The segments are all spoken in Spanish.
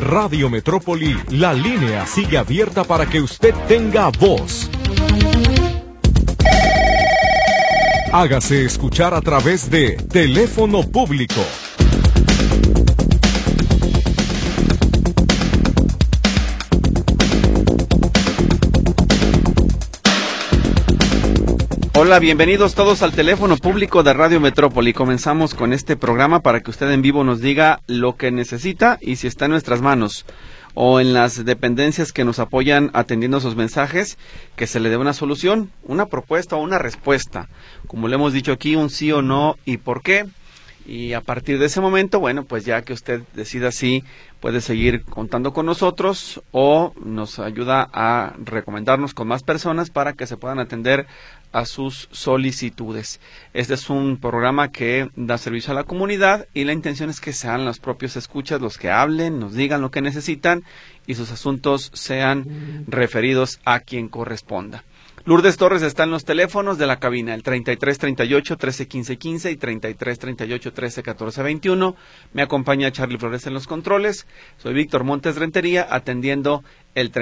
En Radio Metrópoli, la línea sigue abierta para que usted tenga voz. Hágase escuchar a través de teléfono público. Hola, bienvenidos todos al teléfono público de Radio Metrópoli. Comenzamos con este programa para que usted en vivo nos diga lo que necesita y si está en nuestras manos o en las dependencias que nos apoyan atendiendo sus mensajes, que se le dé una solución, una propuesta o una respuesta. Como le hemos dicho aquí, un sí o no y por qué. Y a partir de ese momento, bueno, pues ya que usted decida si puede seguir contando con nosotros o nos ayuda a recomendarnos con más personas para que se puedan atender a sus solicitudes. Este es un programa que da servicio a la comunidad y la intención es que sean los propios escuchas los que hablen, nos digan lo que necesitan y sus asuntos sean referidos a quien corresponda. Lourdes Torres está en los teléfonos de la cabina, el 3338-131515 y 3338-131421. Me acompaña Charlie Flores en los controles. Soy Víctor Montes Rentería, atendiendo el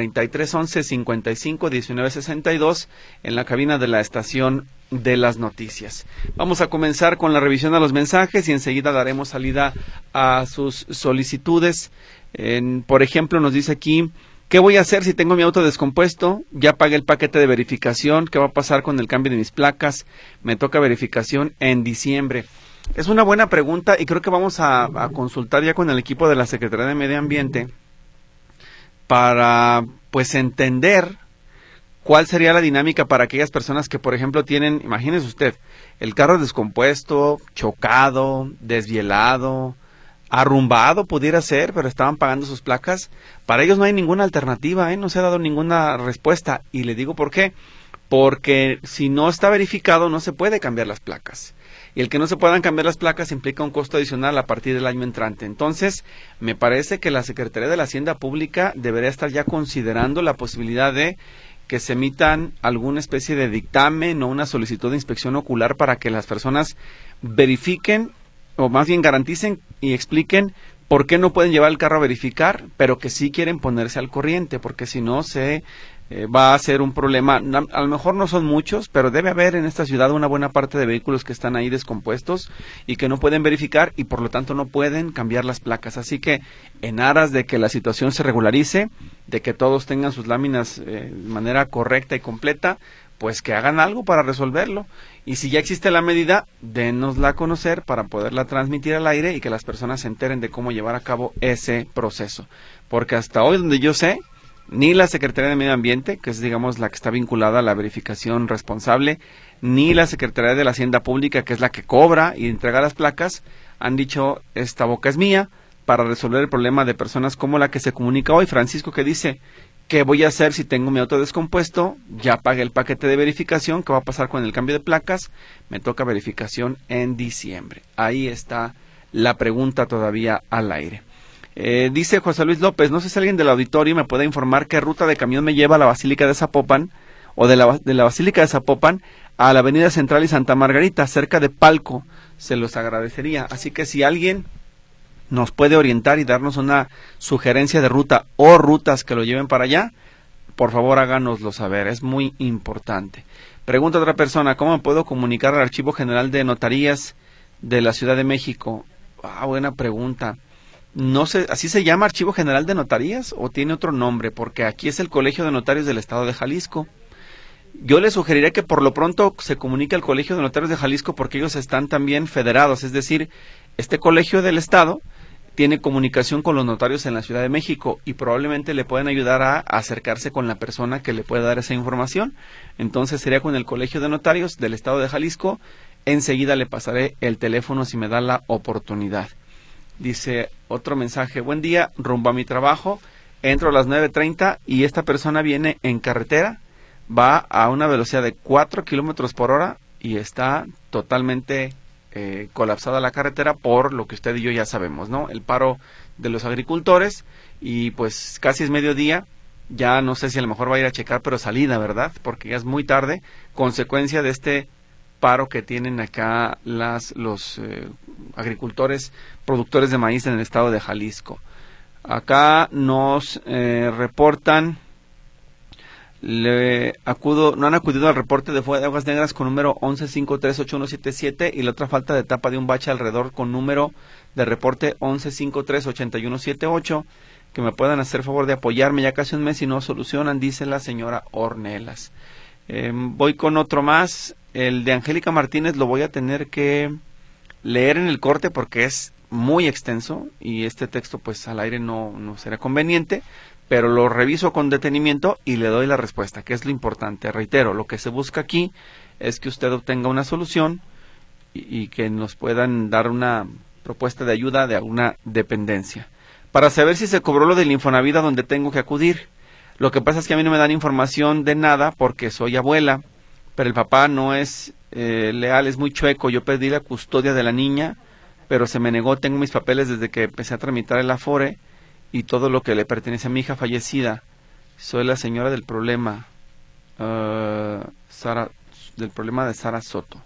3311-551962 en la cabina de la estación de las noticias. Vamos a comenzar con la revisión de los mensajes y enseguida daremos salida a sus solicitudes. Por ejemplo, nos dice aquí: ¿qué voy a hacer si tengo mi auto descompuesto? Ya pagué el paquete de verificación. ¿Qué va a pasar con el cambio de mis placas? Me toca verificación en diciembre. Es una buena pregunta y creo que vamos a consultar ya con el equipo de la Secretaría de Medio Ambiente para, pues, entender cuál sería la dinámica para aquellas personas que, por ejemplo, tienen, imagínese usted, el carro descompuesto, chocado, desvielado, arrumbado pudiera ser, pero estaban pagando sus placas. Para ellos no hay ninguna alternativa, no se ha dado ninguna respuesta. Y le digo por qué. Porque si no está verificado no se puede cambiar las placas. Y el que no se puedan cambiar las placas implica un costo adicional a partir del año entrante. Entonces, me parece que la Secretaría de la Hacienda Pública debería estar ya considerando la posibilidad de que se emitan alguna especie de dictamen o una solicitud de inspección ocular para que las personas verifiquen, o más bien garanticen y expliquen por qué no pueden llevar el carro a verificar, pero que sí quieren ponerse al corriente, porque si no se va a ser un problema. A lo mejor no son muchos, pero debe haber en esta ciudad una buena parte de vehículos que están ahí descompuestos y que no pueden verificar y por lo tanto no pueden cambiar las placas. Así que en aras de que la situación se regularice, de que todos tengan sus láminas de manera correcta y completa, pues que hagan algo para resolverlo. Y si ya existe la medida, dénosla a conocer para poderla transmitir al aire y que las personas se enteren de cómo llevar a cabo ese proceso. Porque hasta hoy, donde yo sé, ni la Secretaría de Medio Ambiente, que es, digamos, la que está vinculada a la verificación responsable, ni la Secretaría de la Hacienda Pública, que es la que cobra y entrega las placas, han dicho: esta boca es mía, para resolver el problema de personas como la que se comunica hoy, Francisco, que dice: ¿qué voy a hacer si tengo mi auto descompuesto? Ya pagué el paquete de verificación. ¿Qué va a pasar con el cambio de placas? Me toca verificación en diciembre. Ahí está la pregunta todavía al aire. Dice José Luis López: no sé si alguien del auditorio me puede informar qué ruta de camión me lleva a la Basílica de Zapopan, o de la Basílica de Zapopan a la Avenida Central y Santa Margarita, cerca de Palco. Se los agradecería. Así que si alguien nos puede orientar y darnos una sugerencia de ruta o rutas que lo lleven para allá, por favor háganoslo saber, es muy importante. Pregunta otra persona: ¿cómo me puedo comunicar al Archivo General de Notarías de la Ciudad de México? Buena pregunta. No sé, ¿así se llama, Archivo General de Notarías, o tiene otro nombre? Porque aquí es el Colegio de Notarios del Estado de Jalisco. Yo le sugeriría que por lo pronto se comunique al Colegio de Notarios de Jalisco, porque ellos están también federados, es decir, este colegio del Estado tiene comunicación con los notarios en la Ciudad de México y probablemente le pueden ayudar a acercarse con la persona que le pueda dar esa información. Entonces sería con el Colegio de Notarios del Estado de Jalisco. Enseguida le pasaré el teléfono si me da la oportunidad. Dice otro mensaje: buen día, rumbo a mi trabajo, entro a las 9:30 y esta persona viene en carretera, va a una velocidad de 4 kilómetros por hora y está totalmente colapsada la carretera por lo que usted y yo ya sabemos, ¿no? El paro de los agricultores y pues casi es mediodía, ya no sé si a lo mejor va a ir a checar, pero salida, ¿verdad? Porque ya es muy tarde, consecuencia de este paro que tienen acá los agricultores, productores de maíz en el estado de Jalisco. Acá nos reportan, no han acudido al reporte de fuga de aguas negras con número 11538177 y la otra falta de tapa de un bache alrededor con número de reporte 11538178, que me puedan hacer favor de apoyarme, ya casi un mes y no solucionan, dice la señora Ornelas. Voy con otro más, el de Angélica Martínez lo voy a tener que leer en el corte porque es muy extenso y este texto pues al aire no será conveniente, pero lo reviso con detenimiento y le doy la respuesta, que es lo importante. Reitero, lo que se busca aquí es que usted obtenga una solución y que nos puedan dar una propuesta de ayuda de alguna dependencia. Para saber si se cobró lo del Infonavit a donde tengo que acudir. Lo que pasa es que a mí no me dan información de nada porque soy abuela, pero el papá no es leal, es muy chueco. Yo pedí la custodia de la niña, pero se me negó. Tengo mis papeles desde que empecé a tramitar el Afore y todo lo que le pertenece a mi hija fallecida. Soy la señora del problema, del problema de Sara Soto.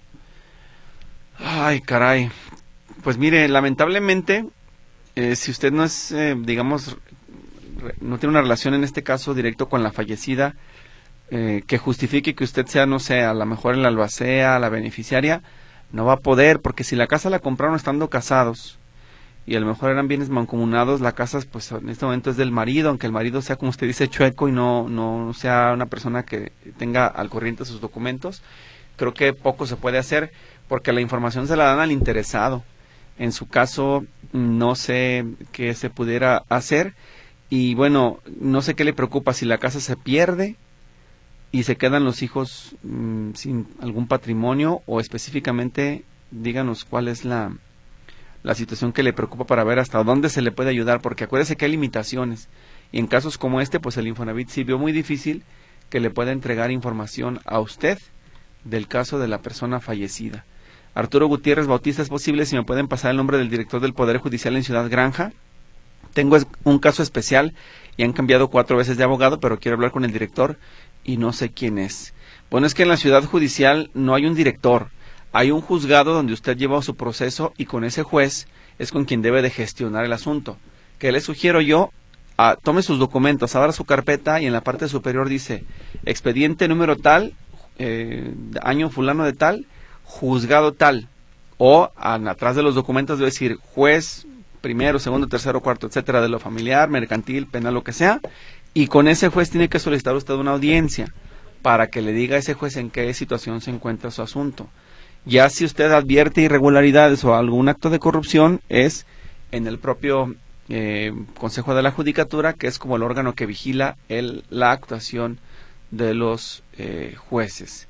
Ay, caray. Pues mire, lamentablemente, si usted no es, digamos, no tiene una relación en este caso directo con la fallecida, que justifique que usted sea, no sé, a lo mejor el albacea, la beneficiaria, no va a poder, porque si la casa la compraron estando casados y a lo mejor eran bienes mancomunados, la casa pues en este momento es del marido, aunque el marido sea, como usted dice, chueco y no sea una persona que tenga al corriente sus documentos, creo que poco se puede hacer porque la información se la dan al interesado. En su caso no sé qué se pudiera hacer y bueno, no sé qué le preocupa, si la casa se pierde y se quedan los hijos sin algún patrimonio, o específicamente díganos cuál es la situación que le preocupa para ver hasta dónde se le puede ayudar, porque acuérdese que hay limitaciones y en casos como este pues el Infonavit sí vio muy difícil que le pueda entregar información a usted del caso de la persona fallecida. Arturo Gutiérrez Bautista, ¿es posible si me pueden pasar el nombre del director del Poder Judicial en Ciudad Granja? Tengo un caso especial y han cambiado 4 veces de abogado, pero quiero hablar con el director y no sé quién es. Bueno, es que en la ciudad judicial no hay un director, hay un juzgado donde usted lleva su proceso y con ese juez es con quien debe de gestionar el asunto. ¿Qué le sugiero yo? Tome sus documentos, abra su carpeta y en la parte superior dice expediente número tal, año fulano de tal, juzgado tal, o atrás de los documentos debe decir juez primero, segundo, tercero, cuarto, etcétera, de lo familiar, mercantil, penal, lo que sea, y con ese juez tiene que solicitar usted una audiencia para que le diga a ese juez en qué situación se encuentra su asunto. Ya si usted advierte irregularidades o algún acto de corrupción, es en el propio Consejo de la Judicatura, que es como el órgano que vigila la actuación de los jueces.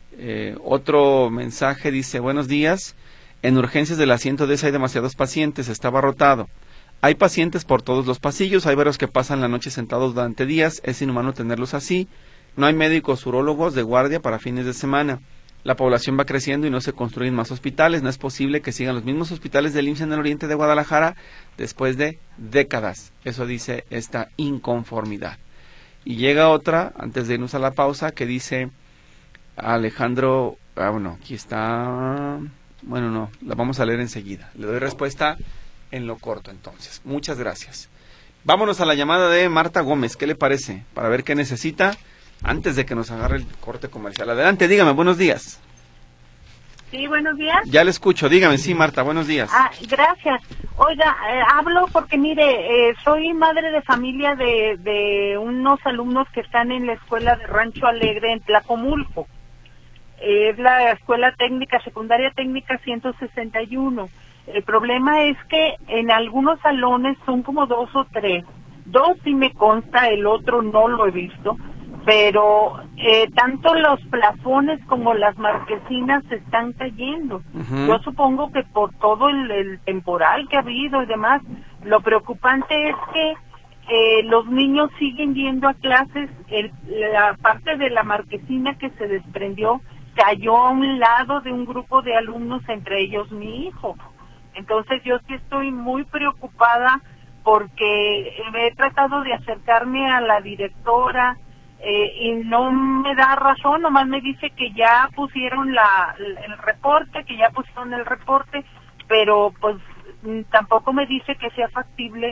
Otro mensaje dice, buenos días, en urgencias de la 110 hay demasiados pacientes, está abarrotado. Hay pacientes por todos los pasillos, hay varios que pasan la noche sentados durante días, es inhumano tenerlos así, no hay médicos urólogos de guardia para fines de semana. La población va creciendo y no se construyen más hospitales, no es posible que sigan los mismos hospitales del IMSS en el oriente de Guadalajara después de décadas. Eso dice esta inconformidad. Y llega otra, antes de irnos a la pausa, que dice Alejandro, bueno, aquí está, bueno, no, la vamos a leer enseguida. Le doy respuesta en lo corto entonces. Muchas gracias. Vámonos a la llamada de Marta Gómez, ¿qué le parece? Para ver qué necesita antes de que nos agarre el corte comercial. Adelante, dígame, buenos días. Sí, buenos días. Ya le escucho, dígame, sí, Marta, buenos días. Gracias. Oiga, hablo porque mire, soy madre de familia de unos alumnos que están en la escuela de Rancho Alegre en Tlacomulco. Es la escuela técnica, secundaria técnica 161. El problema es que en algunos salones son como 2 o 3. 2 sí me consta, el otro no lo he visto. Pero tanto los plafones como las marquesinas se están cayendo. Yo supongo que por todo el temporal que ha habido y demás, lo preocupante es que los niños siguen yendo a clases, la parte de la marquesina que se desprendió cayó a un lado de un grupo de alumnos, entre ellos mi hijo. Entonces yo sí estoy muy preocupada porque he tratado de acercarme a la directora, y no me da razón, nomás me dice que ya pusieron el reporte, pero pues tampoco me dice que sea factible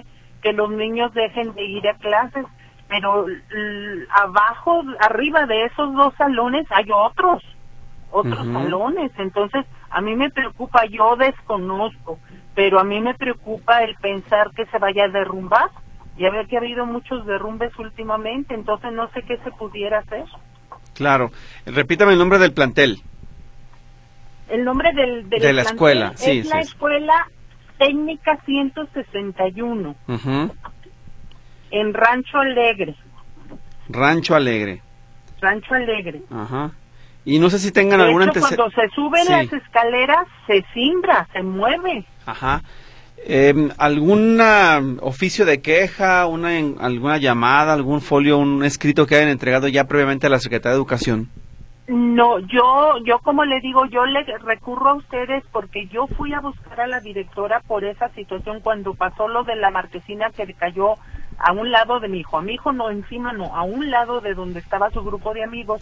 que los niños dejen de ir a clases, pero arriba de esos 2 salones hay otros salones. Entonces a mí me preocupa, yo desconozco, pero a mí me preocupa el pensar que se vaya a derrumbar. Ya ve que ha habido muchos derrumbes últimamente, entonces no sé qué se pudiera hacer. Claro. Repítame el nombre del plantel. El nombre de la plantel escuela, sí. Es la Escuela Técnica 161, en Rancho Alegre. Rancho Alegre. Ajá. Y no sé si tengan algún antecedente. Cuando se suben las escaleras, se cimbra, se mueve. Ajá. ¿Algún oficio de queja, alguna llamada, algún folio, un escrito que hayan entregado ya previamente a la Secretaría de Educación? No, yo como le digo, yo le recurro a ustedes porque yo fui a buscar a la directora por esa situación cuando pasó lo de la marquesina que cayó a un lado de mi hijo. A mi hijo no, encima no, a un lado de donde estaba su grupo de amigos.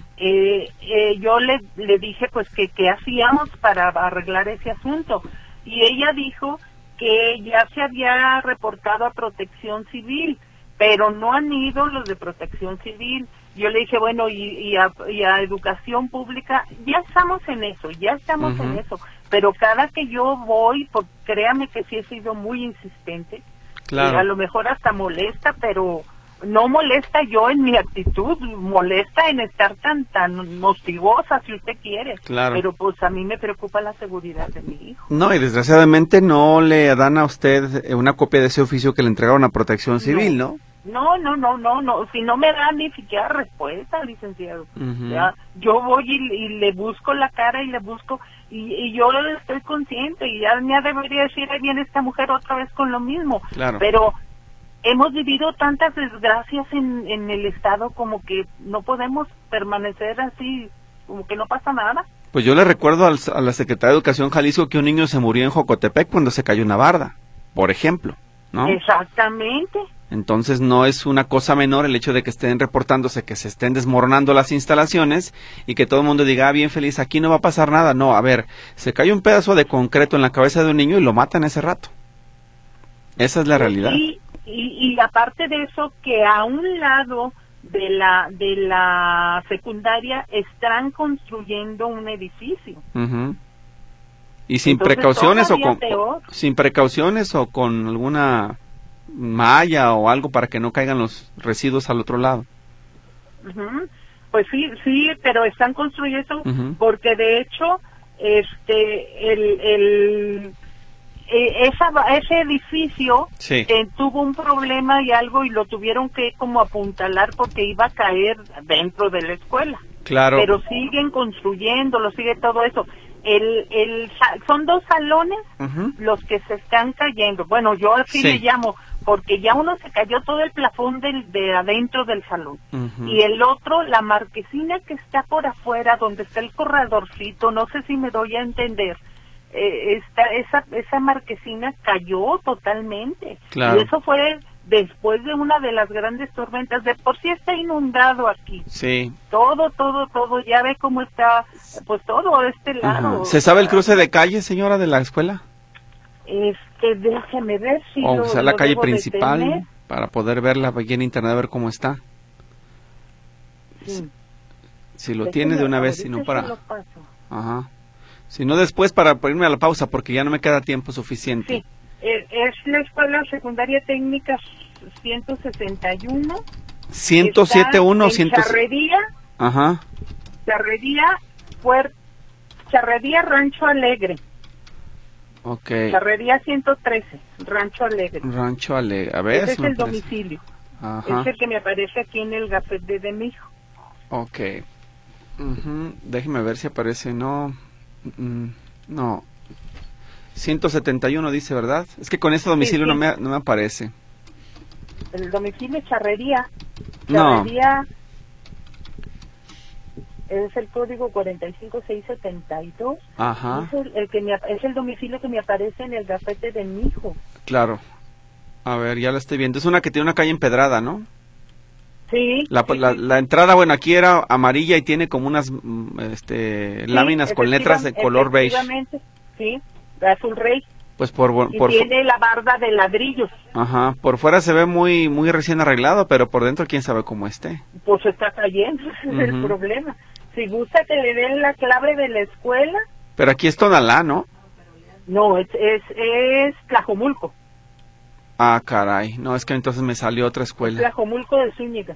Yo le dije pues que qué hacíamos para arreglar ese asunto. Y ella dijo que ya se había reportado a Protección Civil, pero no han ido los de Protección Civil. Yo le dije, bueno, y a Educación Pública, ya estamos en eso, pero cada que yo voy, créame que sí he sido muy insistente, claro. A lo mejor hasta molesta, pero no molesta yo en mi actitud, molesta en estar tan hostigosa, si usted quiere, claro. Pero pues a mí me preocupa la seguridad de mi hijo. No, y desgraciadamente no le dan a usted una copia de ese oficio que le entregaron a Protección Civil, ¿no? No, si no me dan ni siquiera respuesta, licenciado. Ya, yo voy y le busco la cara y le busco, y yo estoy consciente, y ya me debería decir, ahí viene esta mujer otra vez con lo mismo. Claro. Pero hemos vivido tantas desgracias en el estado como que no podemos permanecer así, como que no pasa nada. Pues yo le recuerdo a la Secretaría de Educación Jalisco que un niño se murió en Jocotepec cuando se cayó una barda, por ejemplo, ¿no? Exactamente. Entonces no es una cosa menor el hecho de que estén reportándose que se estén desmoronando las instalaciones y que todo el mundo diga, bien feliz, aquí no va a pasar nada. No, a ver, se cayó un pedazo de concreto en la cabeza de un niño y lo matan ese rato. Esa es la realidad. Y aparte de eso, que a un lado de la secundaria están construyendo un edificio. Y sin Entonces, precauciones o con alguna malla o algo para que no caigan los residuos al otro lado. Pues sí, pero están construyendo porque de hecho ese edificio tuvo un problema y algo y lo tuvieron que como apuntalar porque iba a caer dentro de la escuela. Claro. Pero siguen construyendo, sigue todo eso. Son 2 salones los que se están cayendo. Bueno, yo así le llamo, porque ya uno se cayó todo el plafón de adentro del salón. Y el otro, la marquesina que está por afuera, donde está el corredorcito, no sé si me doy a entender, esa marquesina cayó totalmente. Claro. Y eso fue después de una de las grandes tormentas. De por sí está inundado aquí. Sí. Todo, ya ve cómo está, pues todo este lado. ¿Se sabe el cruce de calle, señora, de la escuela? Déjeme ver si o sea, la calle principal, detener. para poder verla aquí en internet, a ver cómo está. Sí. Si lo tiene de una vez, si no para... Ajá. Si no después para irme a la pausa, porque ya no me queda tiempo suficiente. Sí, es la Escuela Secundaria Técnica 161. 107.1, Charrería. Ajá. Charrería Rancho Alegre. Ok. Charrería 113, Rancho Alegre. Rancho Alegre, a ver. Ese es el domicilio. Ajá. Es el que me aparece aquí en el gafete de mi hijo. Ok. Déjeme ver si aparece, no. 171 dice, ¿verdad? Es que con este domicilio sí. No me aparece. El domicilio Charrería. No. Es el código 45672. Ajá. Es el domicilio que me aparece en el gafete de mi hijo. Claro. A ver, ya la estoy viendo. Es una que tiene una calle empedrada, ¿no? Sí. La entrada, bueno, aquí era amarilla y tiene como unas láminas con letras de color beige. Sí, azul rey. Pues y tiene la barda de ladrillos. Ajá, por fuera se ve muy recién arreglado, pero por dentro quién sabe cómo esté. Pues está cayendo, ese es el problema. Si gusta que le den la clave de la escuela. Pero aquí es Tonalá, ¿no? No, es Tlajomulco. Ah, caray, no, es que entonces me salió otra escuela. Tlajomulco de Zúñiga.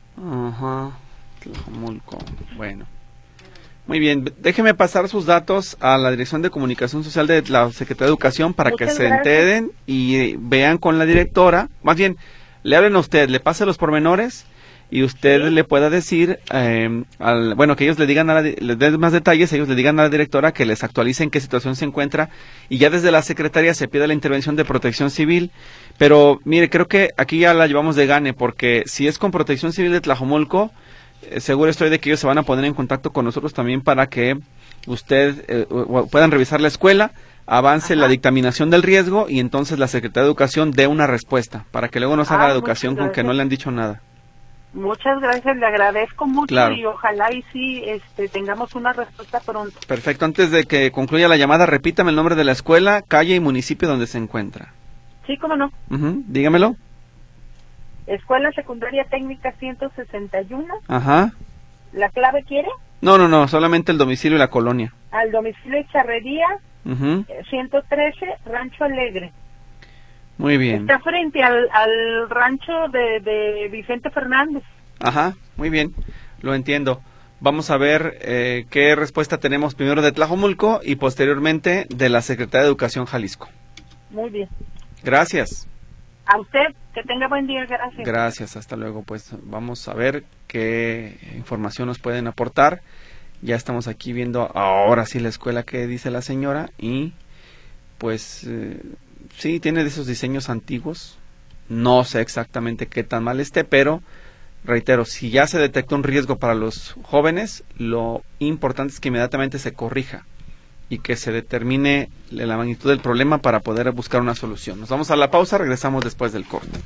Ajá, Tlajomulco, bueno. Muy bien, déjeme pasar sus datos a la Dirección de Comunicación Social de la Secretaría de Educación para Muchas que se gracias. enteren y vean con la directora, más bien, le hablen a usted, le pase los pormenores y usted Sí. le pueda decir, bueno, que ellos le digan, les den más detalles, ellos le digan a la directora que les actualice en qué situación se encuentra y ya desde la Secretaría se pide la intervención de Protección Civil, pero mire, creo que aquí ya la llevamos de gane porque si es con Protección Civil de Tlajomulco, seguro estoy de que ellos se van a poner en contacto con nosotros también para que usted puedan revisar la escuela, avance la dictaminación del riesgo y entonces la Secretaría de Educación dé una respuesta para que luego no se haga la educación con que no le han dicho nada. Muchas gracias, le agradezco mucho. Claro. Y ojalá y sí tengamos una respuesta pronto. Perfecto, antes de que concluya la llamada, repítame el nombre de la escuela, calle y municipio donde se encuentra. Sí, cómo no. Dígamelo. Escuela Secundaria Técnica 161. Ajá. ¿La clave quiere? No, solamente el domicilio y la colonia. Al domicilio Charrería, Ujú. 113, Rancho Alegre. Muy bien. Está frente al rancho de Vicente Fernández. Ajá, muy bien, lo entiendo. Vamos a ver qué respuesta tenemos primero de Tlajomulco y posteriormente de la Secretaría de Educación Jalisco. Muy bien. Gracias. A usted, que tenga buen día, gracias. Gracias, hasta luego. Pues vamos a ver qué información nos pueden aportar. Ya estamos aquí viendo ahora sí la escuela que dice la señora y pues sí, tiene de esos diseños antiguos. No sé exactamente qué tan mal esté, pero reitero, si ya se detectó un riesgo para los jóvenes, lo importante es que inmediatamente se corrija y que se determine la magnitud del problema para poder buscar una solución. Nos vamos a la pausa, regresamos después del corte.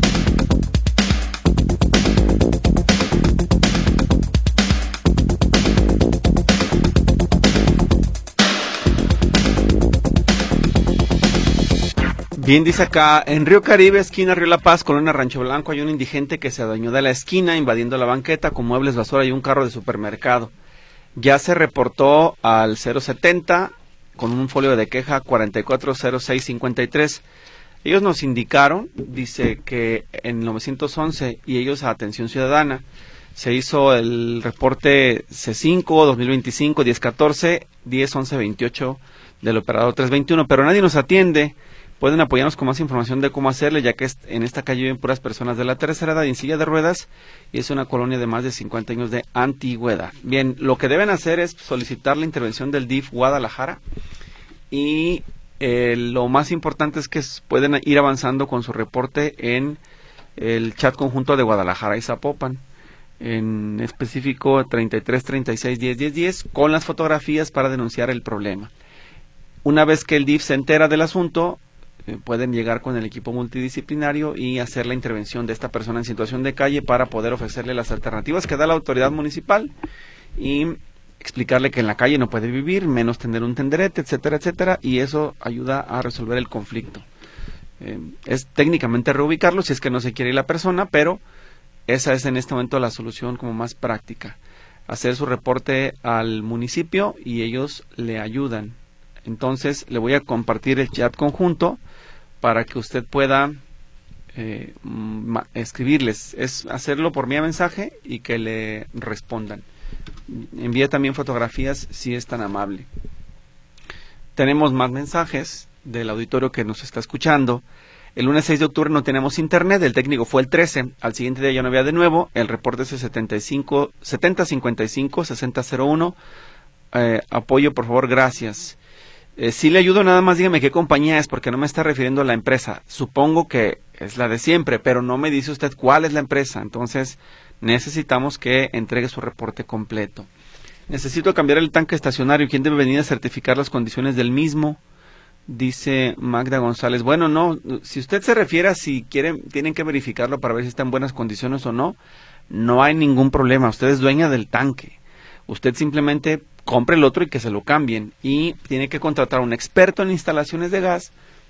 Bien, dice acá, en Río Caribe, esquina Río La Paz, colonia Rancho Blanco, hay un indigente que se adueñó de la esquina, invadiendo la banqueta con muebles, basura y un carro de supermercado. Ya se reportó al 070 con un folio de queja 440653. Ellos nos indicaron, dice que en 911 y ellos a Atención Ciudadana, se hizo el reporte C5 2025 1014 101128 del operador 321, pero nadie nos atiende. Pueden apoyarnos con más información de cómo hacerle, ya que en esta calle viven puras personas de la tercera edad en silla de ruedas y es una colonia de más de 50 años de antigüedad. Bien, lo que deben hacer es solicitar la intervención del DIF Guadalajara y lo más importante es que pueden ir avanzando con su reporte en el chat conjunto de Guadalajara y Zapopan, en específico 33 36 10 10 10, con las fotografías para denunciar el problema. Una vez que el DIF se entera del asunto, pueden llegar con el equipo multidisciplinario y hacer la intervención de esta persona en situación de calle para poder ofrecerle las alternativas que da la autoridad municipal y explicarle que en la calle no puede vivir, menos tener un tenderete, etcétera, etcétera, y eso ayuda a resolver el conflicto. Es técnicamente reubicarlo si es que no se quiere ir la persona, pero esa es en este momento la solución como más práctica. Hacer su reporte al municipio y ellos le ayudan. Entonces le voy a compartir el chat conjunto para que usted pueda escribirles. Es hacerlo por vía mensaje y que le respondan. Envía también fotografías si es tan amable. Tenemos más mensajes del auditorio que nos está escuchando. El lunes 6 de octubre no tenemos internet, el técnico fue el 13, al siguiente día ya no había de nuevo, el reporte es el 7055-6001, apoyo por favor, gracias. Si le ayudo, nada más dígame qué compañía es, porque no me está refiriendo a la empresa. Supongo que es la de siempre, pero no me dice usted cuál es la empresa. Entonces, necesitamos que entregue su reporte completo. Necesito cambiar el tanque estacionario. ¿Quién debe venir a certificar las condiciones del mismo? Dice Magda González. Bueno, no, si usted se refiere a si tienen que verificarlo para ver si está en buenas condiciones o no, no hay ningún problema. Usted es dueña del tanque. Usted simplemente compre el otro y que se lo cambien. Y tiene que contratar a un experto en instalaciones de gas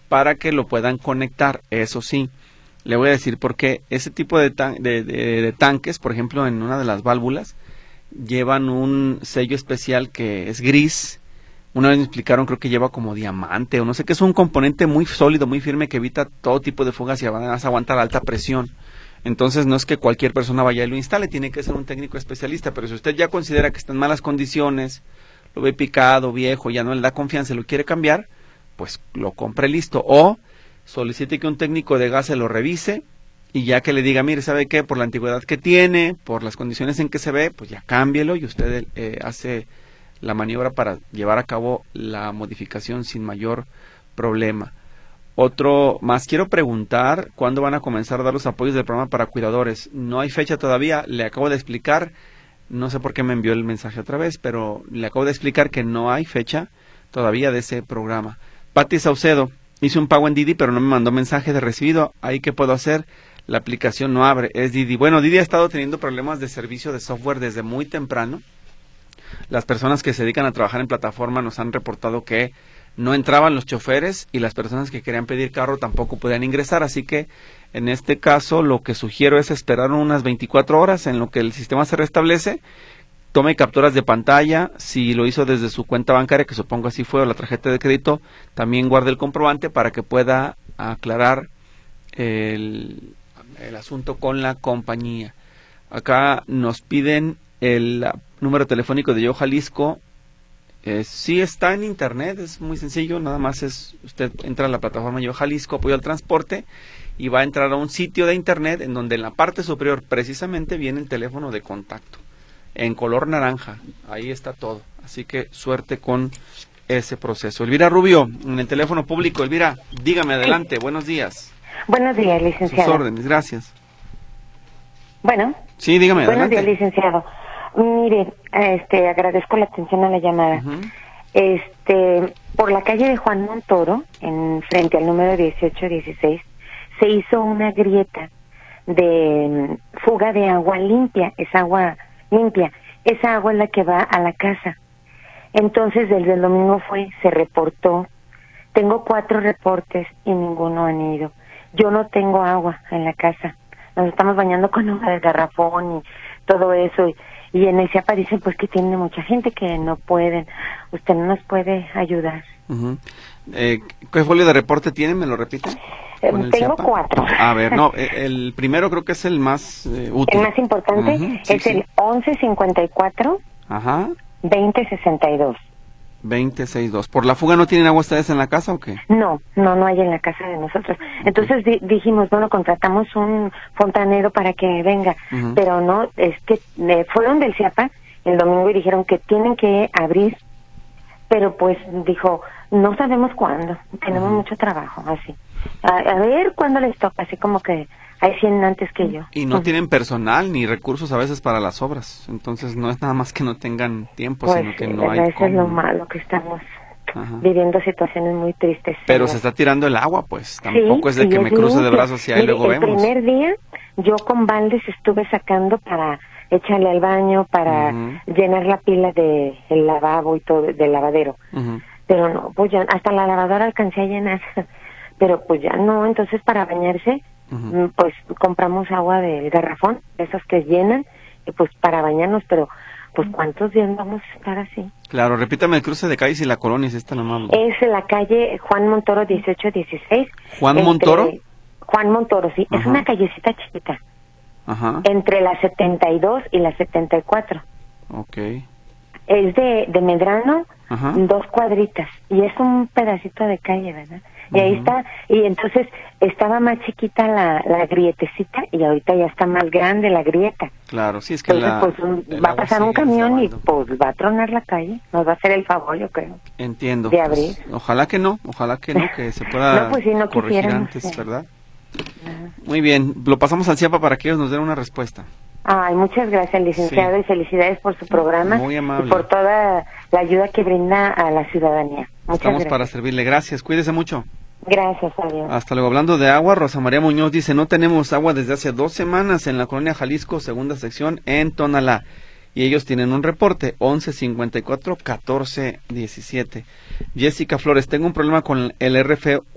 para que lo puedan conectar. Eso sí, le voy a decir por qué. Ese tipo de tanques, por ejemplo, en una de las válvulas, llevan un sello especial que es gris. Una vez me explicaron, creo que lleva como diamante, o no sé, que es un componente muy sólido, muy firme, que evita todo tipo de fugas y además aguanta la alta presión. Entonces no es que cualquier persona vaya y lo instale, tiene que ser un técnico especialista. Pero si usted ya considera que está en malas condiciones, lo ve picado, viejo, ya no le da confianza y lo quiere cambiar, pues lo compre listo. O solicite que un técnico de gas se lo revise y ya que le diga, mire, ¿sabe qué? Por la antigüedad que tiene, por las condiciones en que se ve, pues ya cámbielo y usted hace la maniobra para llevar a cabo la modificación sin mayor problema. Otro más, quiero preguntar, ¿cuándo van a comenzar a dar los apoyos del programa para cuidadores? No hay fecha todavía, le acabo de explicar, no sé por qué me envió el mensaje otra vez, pero le acabo de explicar que no hay fecha todavía de ese programa. Pati Saucedo, hice un pago en Didi, pero no me mandó mensaje de recibido, ¿ahí qué puedo hacer? La aplicación no abre, es Didi. Bueno, Didi ha estado teniendo problemas de servicio de software desde muy temprano. Las personas que se dedican a trabajar en plataforma nos han reportado que no entraban los choferes y las personas que querían pedir carro tampoco podían ingresar, así que en este caso lo que sugiero es esperar unas 24 horas en lo que el sistema se restablece. Tome capturas de pantalla, si lo hizo desde su cuenta bancaria, que supongo así fue, o la tarjeta de crédito, también guarde el comprobante para que pueda aclarar el asunto con la compañía. Acá nos piden el número telefónico de Yo Jalisco. Sí está en internet, es muy sencillo, nada más usted entra a la plataforma Yo Jalisco Apoyo al Transporte y va a entrar a un sitio de internet en donde en la parte superior precisamente viene el teléfono de contacto en color naranja, ahí está todo, así que suerte con ese proceso. Elvira Rubio, en el teléfono público. Elvira, dígame, adelante, buenos días. Buenos días, licenciado. Sus órdenes, gracias. Bueno. Sí, dígame, buenos adelante. Buenos días, licenciado. Mire, agradezco la atención a la llamada. Por la calle de Juan Montoro, en frente al número 1816, se hizo una grieta de fuga de agua limpia, es agua limpia, esa agua es la que va a la casa. Entonces, desde el domingo se reportó, tengo 4 reportes y ninguno han ido. Yo no tengo agua en la casa, nos estamos bañando con agua del garrafón y todo eso, y en el CIAPA dicen pues que tiene mucha gente que no pueden. ¿Usted no nos puede ayudar? ¿Qué folio de reporte tiene? ¿Me lo repite? Tengo 4. A ver, no, el primero creo que es el más útil. El más importante es el 1154 2062. 2062. ¿Por la fuga no tienen agua ustedes en la casa o qué? No hay en la casa de nosotros. Entonces dijimos, bueno, contratamos un fontanero para que venga, pero no, es que fueron del CIAPA el domingo y dijeron que tienen que abrir, pero pues dijo, no sabemos cuándo, tenemos mucho trabajo, así. A ver cuándo les toca, así como que hay 100 antes que yo. Y no tienen personal ni recursos a veces para las obras, entonces no es nada más que no tengan tiempo, pues, sino que no hay eso es lo malo, que estamos viviendo situaciones muy tristes. Pero se está tirando el agua, pues, tampoco es de que me cruce de brazos y ahí luego vemos. El primer día yo con baldes estuve sacando para echarle al baño, para llenar la pila del lavabo y todo, del lavadero. Pero no, pues ya hasta la lavadora alcancé a llenar, pero pues ya no, entonces para bañarse pues compramos agua del garrafón, esas que llenan, y pues para bañarnos, pero pues ¿cuántos días vamos a estar así? Claro, repítame el cruce de calles y la colonia, si es tan amable. Es la calle Juan Montoro 1816. ¿Juan Montoro? Juan Montoro, sí, es una callecita chiquita. Entre la 72 y la 74. Ok. Es de Medrano, 2 cuadritas, y es un pedacito de calle, ¿verdad? Y ahí está, y entonces estaba más chiquita la grietecita y ahorita ya está más grande la grieta. Claro, sí, es que entonces, pues va a pasar un camión y pues va a tronar la calle, nos va a hacer el favor, yo creo. Entiendo. De abrir. Pues, ojalá que no, que se pueda no, pues, si no corregir antes, ¿verdad? Muy bien, lo pasamos al CIAPA para que ellos nos den una respuesta. Ay, muchas gracias, licenciado, y felicidades por su programa. Muy amable. Y por toda la ayuda que brinda a la ciudadanía. Estamos para servirle. Gracias, cuídese mucho. Gracias, adiós. Hasta luego. Hablando de agua, Rosa María Muñoz dice, no tenemos agua desde hace 2 semanas en la colonia Jalisco, segunda sección, en Tonalá. Y ellos tienen un reporte, 1154-1417. Jessica Flores, tengo un problema con el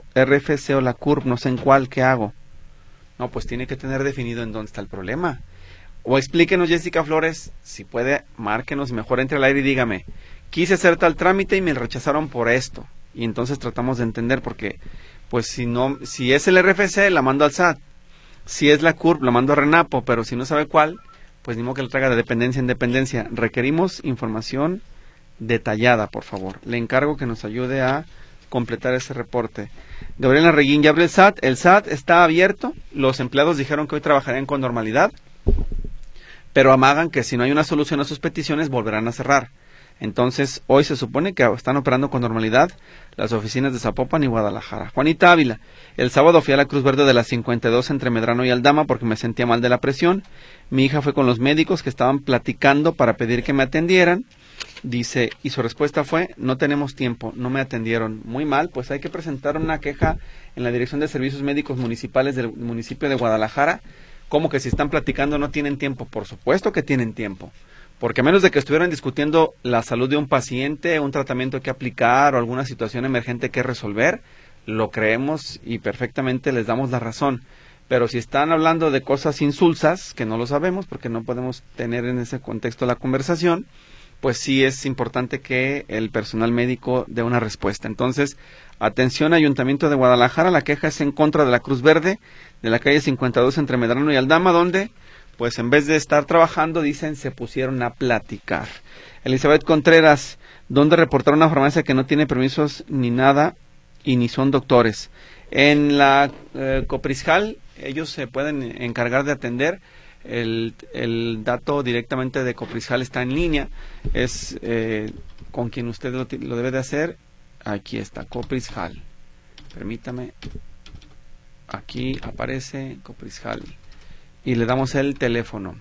RFC o la CURP, no sé en cuál, ¿qué hago? No, pues tiene que tener definido en dónde está el problema. O explíquenos, Jessica Flores, si puede, márquenos, mejor entre al aire y dígame, quise hacer tal trámite y me rechazaron por esto. Y entonces tratamos de entender, porque, pues si es el RFC, la mando al SAT. Si es la CURP, la mando a RENAPO, pero si no sabe cuál, pues ni modo que lo traiga de dependencia en dependencia. Requerimos información detallada, por favor. Le encargo que nos ayude a completar ese reporte. Gabriela Reguín, ¿ya abre el SAT? El SAT está abierto. Los empleados dijeron que hoy trabajarían con normalidad, pero amagan que si no hay una solución a sus peticiones, volverán a cerrar. Entonces, hoy se supone que están operando con normalidad las oficinas de Zapopan y Guadalajara. Juanita Ávila, el sábado fui a la Cruz Verde de la 52 entre Medrano y Aldama porque me sentía mal de la presión. Mi hija fue con los médicos que estaban platicando para pedir que me atendieran. Dice, y su respuesta fue, no tenemos tiempo, no me atendieron. Muy mal, pues hay que presentar una queja en la Dirección de Servicios Médicos Municipales del municipio de Guadalajara. ¿Cómo que si están platicando no tienen tiempo? Por supuesto que tienen tiempo. Porque a menos de que estuvieran discutiendo la salud de un paciente, un tratamiento que aplicar o alguna situación emergente que resolver, lo creemos y perfectamente les damos la razón. Pero si están hablando de cosas insulsas, que no lo sabemos porque no podemos tener en ese contexto la conversación, pues sí es importante que el personal médico dé una respuesta. Entonces, atención Ayuntamiento de Guadalajara, la queja es en contra de la Cruz Verde, de la calle 52 entre Medrano y Aldama, donde pues en vez de estar trabajando, dicen, se pusieron a platicar. Elizabeth Contreras, ¿dónde reportar una farmacia que no tiene permisos ni nada y ni son doctores? En la Coprisjal, ellos se pueden encargar de atender. El dato directamente de Coprisjal está en línea. Es con quien usted lo debe de hacer. Aquí está, Coprisjal. Permítame. Aquí aparece Coprisjal. Y le damos el teléfono.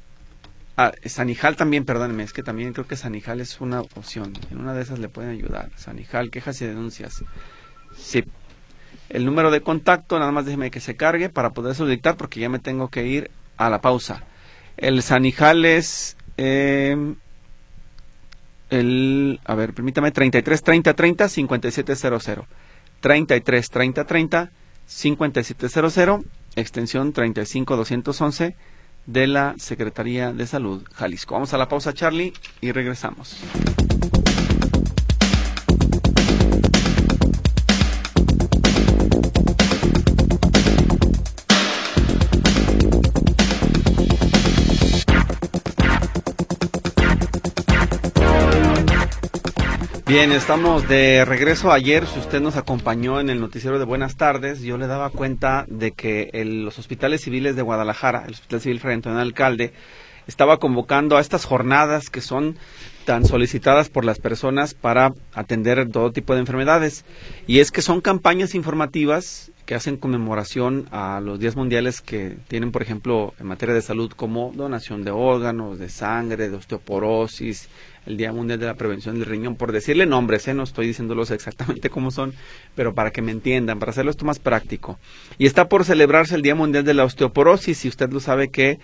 Sanijal también, perdónenme, es que también creo que Sanijal es una opción. En una de esas le pueden ayudar. Sanijal, quejas y denuncias. Sí. El número de contacto, nada más déjeme que se cargue para poder dictar porque ya me tengo que ir a la pausa. El Sanijal es... permítame, 33 30 30 5700. 33 30 30 5700, extensión 35211 de la Secretaría de Salud Jalisco. Vamos a la pausa, Charlie, y regresamos. Bien, estamos de regreso. Ayer, si usted nos acompañó en el noticiero de Buenas Tardes, yo le daba cuenta de que los hospitales civiles de Guadalajara, el Hospital Civil Fray Antonio Alcalde, estaba convocando a estas jornadas que son tan solicitadas por las personas para atender todo tipo de enfermedades. Y es que son campañas informativas que hacen conmemoración a los días mundiales que tienen, por ejemplo, en materia de salud, como donación de órganos, de sangre, de osteoporosis, el Día Mundial de la Prevención del Riñón, por decirle nombres, no estoy diciéndolos exactamente cómo son, pero para que me entiendan, para hacerlo esto más práctico. Y está por celebrarse el Día Mundial de la Osteoporosis, y usted lo sabe que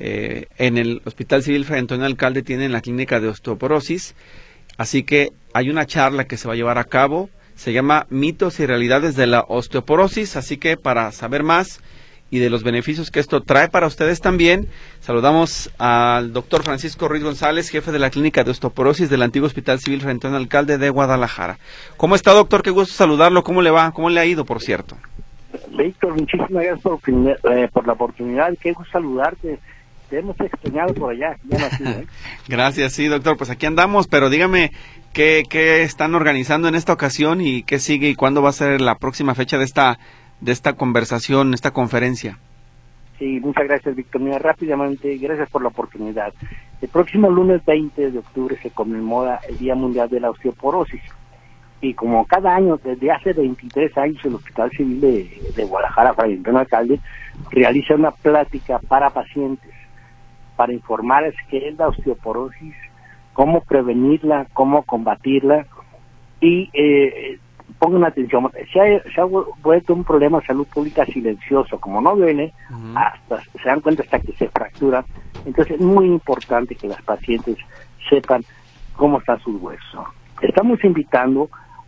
en el Hospital Civil Fray Antonio Alcalde tienen la clínica de osteoporosis, así que hay una charla que se va a llevar a cabo, se llama Mitos y Realidades de la Osteoporosis, así que para saber más y de los beneficios que esto trae para ustedes también, saludamos al doctor Francisco Ruiz González, jefe de la Clínica de Osteoporosis del antiguo Hospital Civil Fray Antonio Alcalde de Guadalajara. ¿Cómo está, doctor? Qué gusto saludarlo. ¿Cómo le va? ¿Cómo le ha ido, por cierto? Víctor, muchísimas gracias por la oportunidad. Qué gusto saludarte. Te hemos extrañado por allá. Ya no así, ¿eh? Gracias, sí, doctor. Pues aquí andamos, pero dígame, ¿qué están organizando en esta ocasión y qué sigue y cuándo va a ser la próxima fecha de esta conversación, esta conferencia? Sí, muchas gracias, Víctor. Mira, rápidamente, gracias por la oportunidad. El próximo lunes 20 de octubre se conmemora el Día Mundial de la Osteoporosis. Y como cada año, desde hace 23 años, el Hospital Civil de Guadalajara, Fray Antonio Alcalde, realiza una plática para pacientes, para informarles qué es la osteoporosis, cómo prevenirla, cómo combatirla, y pongan atención, se ha vuelto un problema de salud pública silencioso, como no duele, hasta se dan cuenta hasta que se fractura. Entonces es muy importante que las pacientes sepan cómo está su hueso. Estamos invitando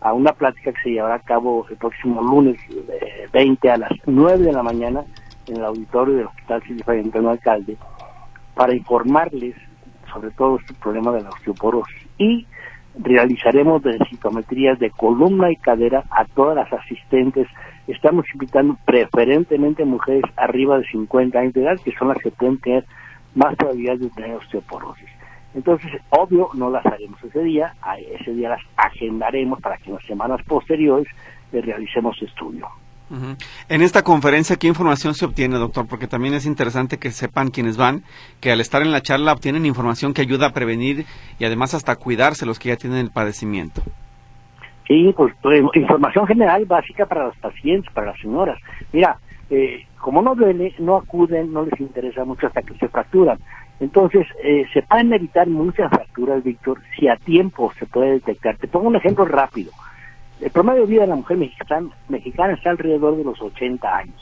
a una plática que se llevará a cabo el próximo lunes 20 a las 9 de la mañana en el auditorio del Hospital Civil Fray Antonio Alcalde, para informarles sobre todo este problema de la osteoporosis, y realizaremos densitometrías de columna y cadera a todas las asistentes. Estamos invitando preferentemente mujeres arriba de 50 años de edad, que son las que pueden tener más probabilidades de tener osteoporosis. Entonces, obvio, no las haremos ese día las agendaremos para que en las semanas posteriores realicemos estudio. Uh-huh. En esta conferencia, ¿qué información se obtiene, doctor? Porque también es interesante que sepan quienes van, que al estar en la charla obtienen información que ayuda a prevenir y además hasta a cuidarse los que ya tienen el padecimiento. Sí, pues información general básica para los pacientes, para las señoras. Mira, como no duele, no acuden, no les interesa mucho hasta que se fracturan. Entonces, se pueden evitar muchas fracturas, Víctor, si a tiempo se puede detectar. Te pongo un ejemplo rápido. El promedio de vida de la mujer mexicana está alrededor de los 80 años.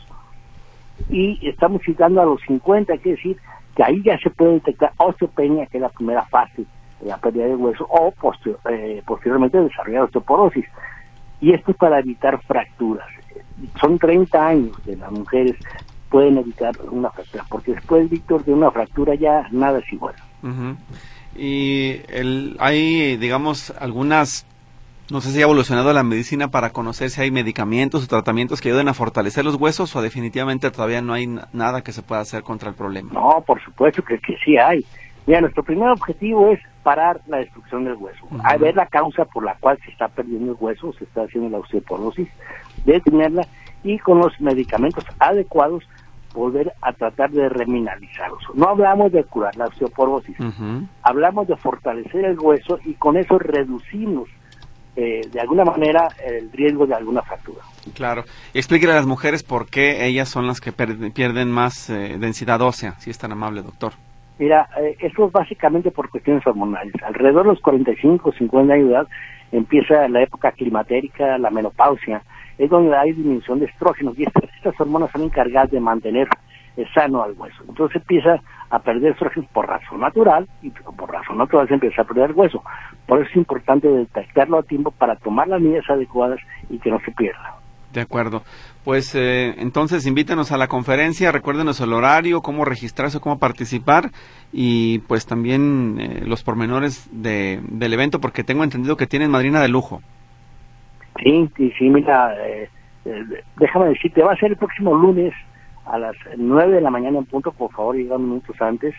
Y estamos llegando a los 50, quiere decir que ahí ya se puede detectar osteopenia, que es la primera fase de la pérdida de hueso, o posteriormente desarrollar osteoporosis. Y esto es para evitar fracturas. Son 30 años que las mujeres pueden evitar una fractura, porque después, Víctor, de una fractura ya nada es igual. Uh-huh. Y hay, digamos, algunas... No sé si ha evolucionado la medicina para conocer si hay medicamentos o tratamientos que ayuden a fortalecer los huesos, o definitivamente todavía no hay nada que se pueda hacer contra el problema. No, por supuesto que sí hay. Mira, nuestro primer objetivo es parar la destrucción del hueso, a ver la causa por la cual se está perdiendo el hueso, se está haciendo la osteoporosis, detenerla y con los medicamentos adecuados volver a tratar de remineralizarlos. No hablamos de curar la osteoporosis, hablamos de fortalecer el hueso y con eso reducimos de alguna manera el riesgo de alguna fractura. Claro. Y explíquele a las mujeres por qué ellas son las que pierden más densidad ósea, si es tan amable, doctor. Mira, esto es básicamente por cuestiones hormonales. Alrededor de los 45, 50 años de edad empieza la época climatérica, la menopausia, es donde hay disminución de estrógenos y estas hormonas son encargadas de mantener sano al hueso. Entonces empieza a perder estrógenos por razón natural, y por razón natural se empieza a perder el hueso. Por eso es importante detectarlo a tiempo para tomar las medidas adecuadas y que no se pierda. De acuerdo. Pues entonces invítenos a la conferencia, recuérdenos el horario, cómo registrarse, cómo participar y pues también los pormenores del evento, porque tengo entendido que tienen madrina de lujo. Sí, mira, déjame decirte, va a ser el próximo lunes a las 9 de la mañana en punto, por favor, llegan minutos antes,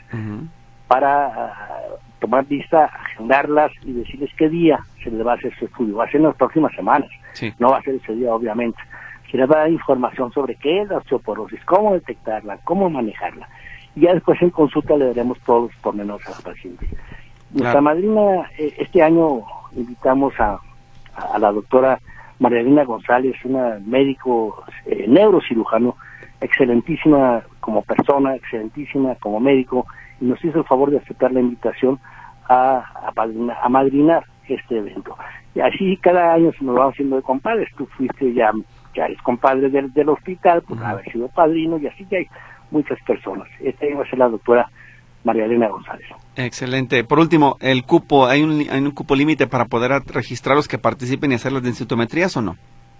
para tomar lista, agendarlas y decirles qué día se les va a hacer su estudio. Va a ser en las próximas semanas, no va a ser ese día, obviamente. Se les va a dar información sobre qué es la osteoporosis, cómo detectarla, cómo manejarla. Y ya después en consulta le daremos todos los pormenores a los pacientes. Nuestra madrina, este año invitamos a la doctora María Elena González, una médico neurocirujano, excelentísima como persona, excelentísima como médico, y nos hizo el favor de aceptar la invitación a madrinar este evento. Y así cada año nos vamos haciendo de compadres. Tú fuiste ya eres compadre del hospital por haber sido padrino, y así que hay muchas personas. Este año va a ser la doctora María Elena González. Excelente. Por último, el cupo, ¿hay un cupo límite para poder registrar los que participen y hacer las densitometrías o no?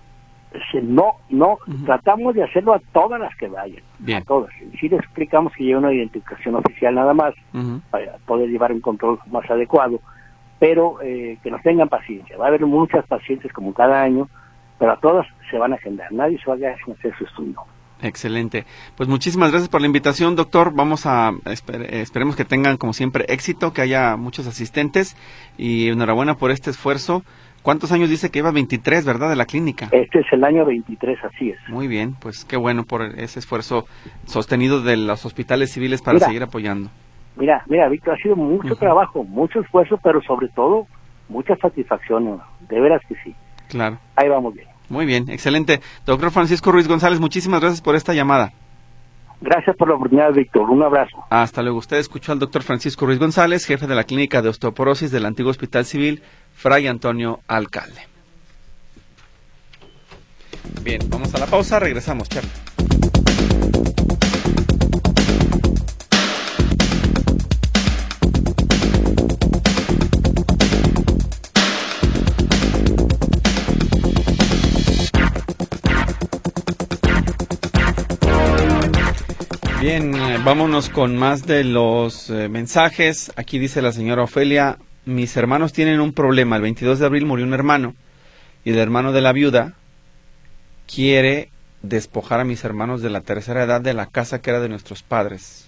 No, tratamos de hacerlo a todas las que vayan. Bien. A todas. Sí les explicamos que lleva una identificación oficial nada más, para poder llevar un control más adecuado, pero que nos tengan paciencia. Va a haber muchas pacientes como cada año, pero a todas se van a agendar. Nadie se va a quedar sin hacer su estudio. Excelente. Pues muchísimas gracias por la invitación, doctor. Vamos a esperemos que tengan, como siempre, éxito, que haya muchos asistentes y enhorabuena por este esfuerzo. ¿Cuántos años dice que lleva? 23, ¿verdad? De la clínica. Este es el año 23, así es. Muy bien, pues qué bueno por ese esfuerzo sostenido de los hospitales civiles para seguir apoyando. Mira, Víctor, ha sido mucho trabajo, mucho esfuerzo, pero sobre todo mucha satisfacción, de veras que sí. Claro. Ahí vamos bien. Muy bien, excelente. Doctor Francisco Ruiz González, muchísimas gracias por esta llamada. Gracias por la oportunidad, Víctor. Un abrazo. Hasta luego. Usted escuchó al doctor Francisco Ruiz González, jefe de la Clínica de Osteoporosis del antiguo Hospital Civil Fray Antonio Alcalde. Bien, vamos a la pausa, regresamos, Charlie. Bien, vámonos con más de los mensajes. Aquí dice la señora Ofelia, mis hermanos tienen un problema. El 22 de abril murió un hermano y el hermano de la viuda quiere despojar a mis hermanos de la tercera edad de la casa que era de nuestros padres.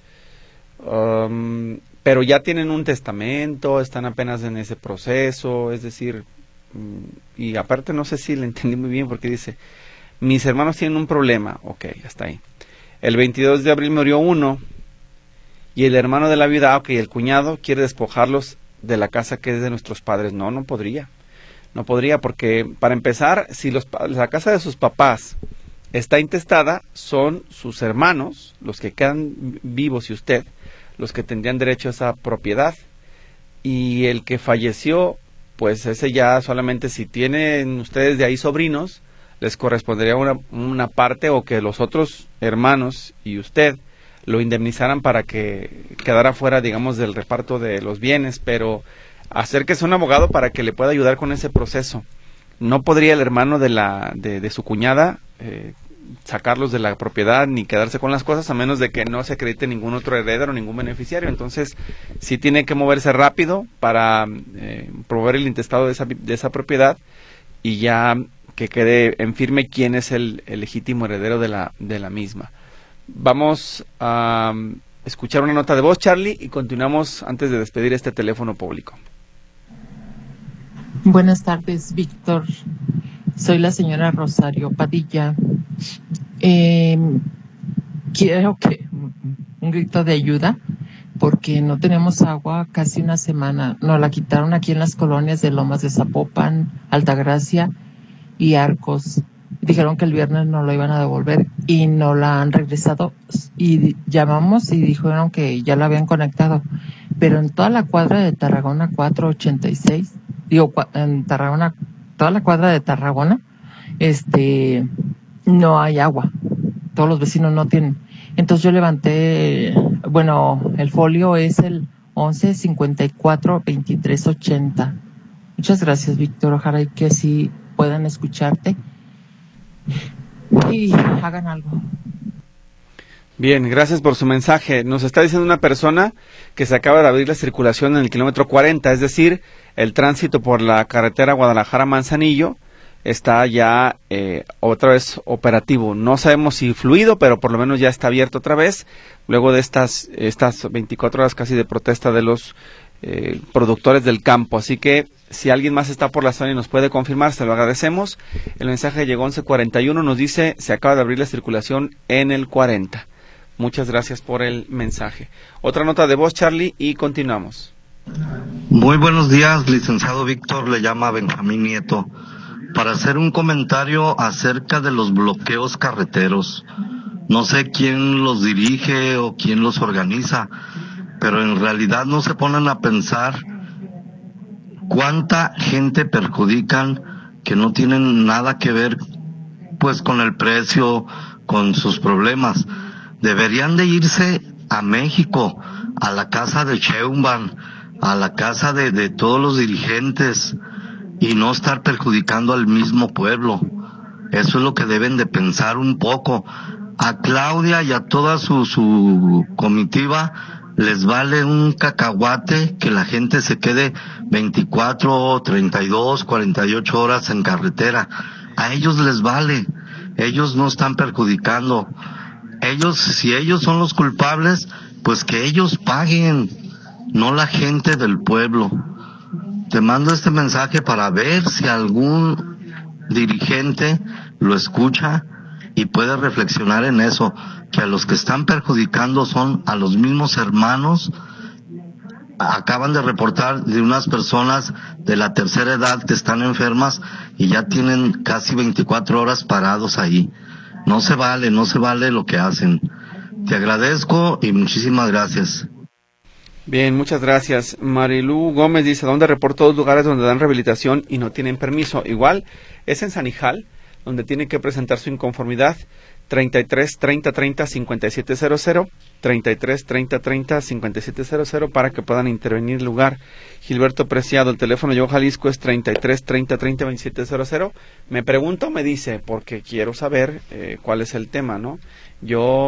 Pero ya tienen un testamento, están apenas en ese proceso, es decir, y aparte no sé si le entendí muy bien porque dice, mis hermanos tienen un problema. Ok, hasta ahí. El 22 de abril murió uno y el hermano de la viuda, el cuñado quiere despojarlos de la casa que es de nuestros padres. No, no podría. No podría porque, para empezar, si la casa de sus papás está intestada, son sus hermanos, los que quedan vivos y usted, los que tendrían derecho a esa propiedad. Y el que falleció, pues ese ya solamente si tienen ustedes de ahí sobrinos, les correspondería una parte, o que los otros hermanos y usted lo indemnizaran para que quedara fuera, digamos, del reparto de los bienes, pero acérquese a un abogado para que le pueda ayudar con ese proceso. No podría el hermano de su cuñada sacarlos de la propiedad ni quedarse con las cosas a menos de que no se acredite ningún otro heredero o ningún beneficiario. Entonces sí tiene que moverse rápido para promover el intestado de esa propiedad y ya que quede en firme quién es el legítimo heredero de la misma. Vamos a escuchar una nota de voz, Charlie, y continuamos antes de despedir este teléfono público. Buenas tardes, Víctor. Soy la señora Rosario Padilla. Quiero que un grito de ayuda porque no tenemos agua casi una semana. Nos la quitaron aquí en las colonias de Lomas de Zapopan, Altagracia y Arcos. Dijeron que el viernes no lo iban a devolver y no la han regresado. Y llamamos y dijeron que ya la habían conectado. Pero en toda la cuadra de Tarragona 486, en Tarragona, toda la cuadra de Tarragona, no hay agua. Todos los vecinos no tienen. Entonces yo levanté, el folio es el 11 54 23 80. Muchas gracias, Víctor. Ojalá y que sí puedan escucharte y hagan algo. Bien, gracias por su mensaje. Nos está diciendo una persona que se acaba de abrir la circulación en el kilómetro 40, es decir, el tránsito por la carretera Guadalajara-Manzanillo está ya otra vez operativo. No sabemos si fluido, pero por lo menos ya está abierto otra vez, luego de estas 24 horas casi de protesta de los productores del campo. Así que si alguien más está por la zona y nos puede confirmar, se lo agradecemos. El mensaje llegó 11:41, nos dice, se acaba de abrir la circulación en el 40. Muchas gracias por el mensaje. Otra nota de voz, Charlie, y continuamos. Muy buenos días, licenciado Víctor, le llama Benjamín Nieto, para hacer un comentario acerca de los bloqueos carreteros. No sé quién los dirige o quién los organiza, pero en realidad no se ponen a pensar cuánta gente perjudican que no tienen nada que ver pues con el precio, con sus problemas. Deberían de irse a México, a la casa de Sheinbaum, a la casa de todos los dirigentes y no estar perjudicando al mismo pueblo. Eso es lo que deben de pensar un poco. A Claudia y a toda su comitiva les vale un cacahuate que la gente se quede 24, 32, 48 horas en carretera. A ellos les vale. Ellos no están perjudicando. Si ellos son los culpables, pues que ellos paguen, no la gente del pueblo. Te mando este mensaje para ver si algún dirigente lo escucha y puede reflexionar en eso, que a los que están perjudicando son a los mismos hermanos. Acaban de reportar de unas personas de la tercera edad que están enfermas y ya tienen casi 24 horas parados ahí. No se vale lo que hacen. Te agradezco y muchísimas gracias. Bien, muchas gracias. Marilú Gómez dice, ¿dónde reportó 2 lugares donde dan rehabilitación y no tienen permiso? Igual, es en Sanijal, donde tiene que presentar su inconformidad. 33 30 30 5700, 33 30 30 5700 para que puedan intervenir el lugar. Gilberto Preciado, el teléfono yo Jalisco es 33 30 30 2700. Me pregunto, me dice, porque quiero saber cuál es el tema, ¿no? Yo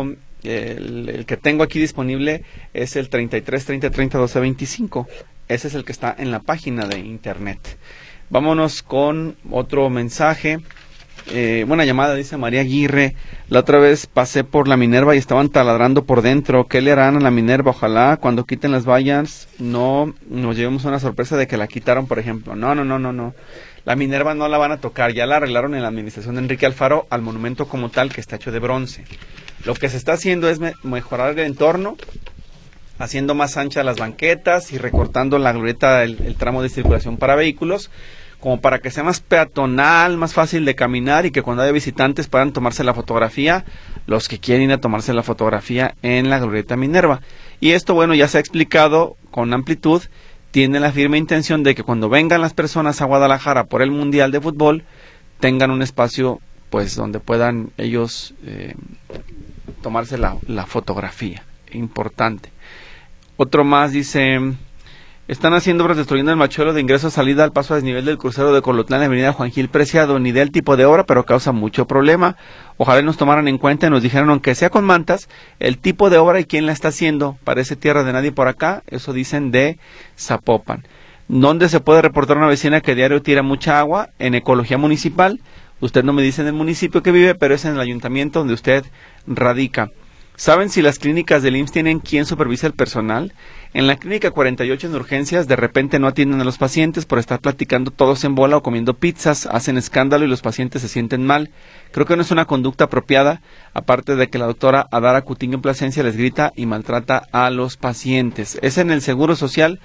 el que tengo aquí disponible es el 33 30 30 12 25. Ese es el que está en la página de internet. Vámonos con otro mensaje. Buena llamada, dice María Aguirre. La otra vez pasé por la Minerva y estaban taladrando por dentro. ¿Qué le harán a la Minerva? Ojalá cuando quiten las vallas no nos llevemos una sorpresa de que la quitaron, por ejemplo. No. La Minerva no la van a tocar. Ya la arreglaron en la administración de Enrique Alfaro al monumento como tal, que está hecho de bronce. Lo que se está haciendo es mejorar el entorno, haciendo más anchas las banquetas y recortando la glorieta, el tramo de circulación para vehículos, como para que sea más peatonal, más fácil de caminar y que cuando haya visitantes puedan tomarse la fotografía, los que quieren ir a tomarse la fotografía en la glorieta Minerva. Y esto, bueno, ya se ha explicado con amplitud, tiene la firme intención de que cuando vengan las personas a Guadalajara por el Mundial de Fútbol, tengan un espacio pues donde puedan ellos tomarse la fotografía. Importante. Otro más dice: están haciendo obras destruyendo el machuelo de ingreso salida al paso a desnivel del crucero de Colotlán en la avenida Juan Gil Preciado. Ni idea el tipo de obra, pero causa mucho problema. Ojalá nos tomaran en cuenta y nos dijeran, aunque sea con mantas, el tipo de obra y quién la está haciendo. Parece tierra de nadie por acá. Eso dicen de Zapopan. ¿Dónde se puede reportar una vecina que diario tira mucha agua? En Ecología Municipal. Usted no me dice en el municipio que vive, pero es en el ayuntamiento donde usted radica. ¿Saben si las clínicas del IMSS tienen quien supervisa el personal? En la clínica 48 en urgencias de repente no atienden a los pacientes por estar platicando todos en bola o comiendo pizzas, hacen escándalo y los pacientes se sienten mal. Creo que no es una conducta apropiada, aparte de que la doctora Adara Cutiño en Plasencia les grita y maltrata a los pacientes. Es en el Seguro Social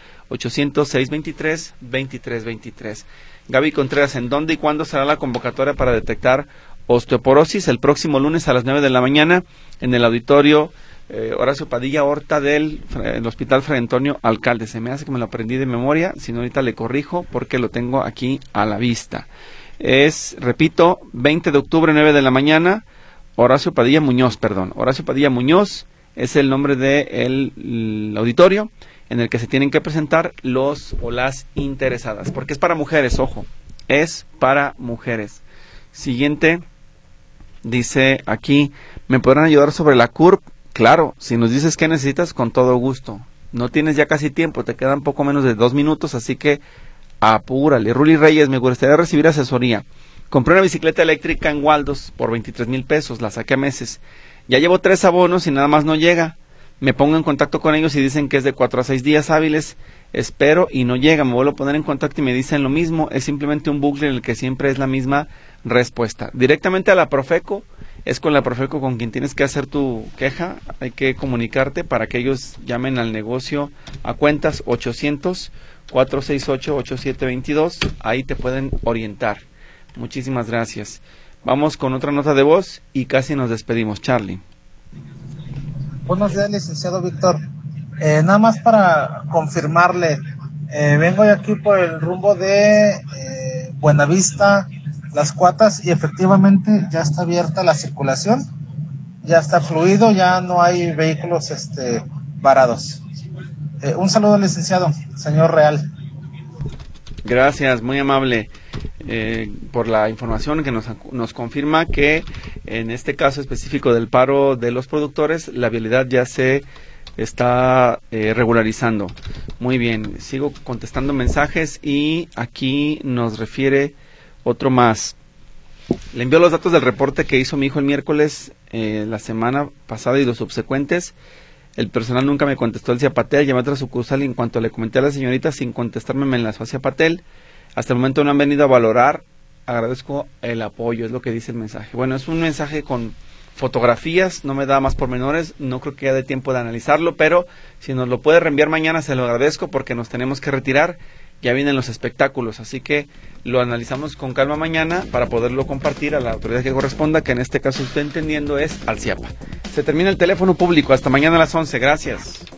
800-623-2323. Gaby Contreras, ¿en dónde y cuándo será la convocatoria para detectar osteoporosis? El próximo lunes a las 9 de la mañana en el auditorio Horacio Padilla Horta del Hospital Fray Antonio Alcalde. Se me hace que me lo aprendí de memoria, si no ahorita le corrijo porque lo tengo aquí a la vista. Es, repito, 20 de octubre, 9 de la mañana, Horacio Padilla Muñoz es el nombre del auditorio en el que se tienen que presentar los o las interesadas, porque es para mujeres, ojo, es para mujeres. Siguiente, dice aquí, ¿me podrán ayudar sobre la CURP? Claro, si nos dices qué necesitas, con todo gusto. No tienes ya casi tiempo, te quedan poco menos de 2 minutos, así que apúrale. Ruli Reyes, me gustaría recibir asesoría. Compré una bicicleta eléctrica en Waldos por 23,000 pesos, la saqué a meses. Ya llevo 3 abonos y nada más no llega. Me pongo en contacto con ellos y dicen que es de 4 a 6 días hábiles. Espero y no llega, me vuelvo a poner en contacto y me dicen lo mismo. Es simplemente un bucle en el que siempre es la misma respuesta. Directamente a la Profeco, es con la Profeco con quien tienes que hacer tu queja. Hay que comunicarte para que ellos llamen al negocio a cuentas 800-468-8722. Ahí te pueden orientar. Muchísimas gracias. Vamos con otra nota de voz y casi nos despedimos. Charlie. Buenos días, licenciado Víctor. Nada más para confirmarle, vengo yo aquí por el rumbo de Buenavista, Las Cuatas, y efectivamente ya está abierta la circulación, ya está fluido, ya no hay vehículos varados. Un saludo, licenciado, señor Real. Gracias, muy amable por la información que nos confirma que en este caso específico del paro de los productores, la vialidad ya se está regularizando. Muy bien, sigo contestando mensajes y aquí nos refiere otro más. Le envió los datos del reporte que hizo mi hijo el miércoles, la semana pasada y los subsecuentes. El personal nunca me contestó el Ciapatel, llamé a otra sucursal y en cuanto le comenté a la señorita sin contestarme me enlazó a Ciapatel. Hasta el momento no han venido a valorar, agradezco el apoyo, es lo que dice el mensaje. Bueno, es un mensaje con fotografías, no me da más pormenores, no creo que haya de tiempo de analizarlo, pero si nos lo puede reenviar mañana se lo agradezco porque nos tenemos que retirar, ya vienen los espectáculos, así que lo analizamos con calma mañana para poderlo compartir a la autoridad que corresponda, que en este caso usted entendiendo es al CIAPA. Se termina el teléfono público, hasta mañana a las 11, gracias.